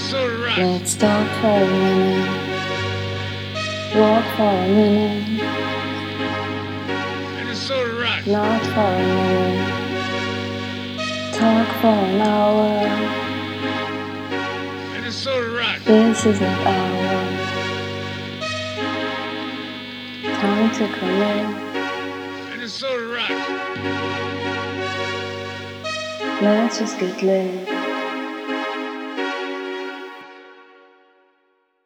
Let's talk for a minute, walk for a minute, not for a minute, talk for an hour. This is not our time to commit. Let's just get lit.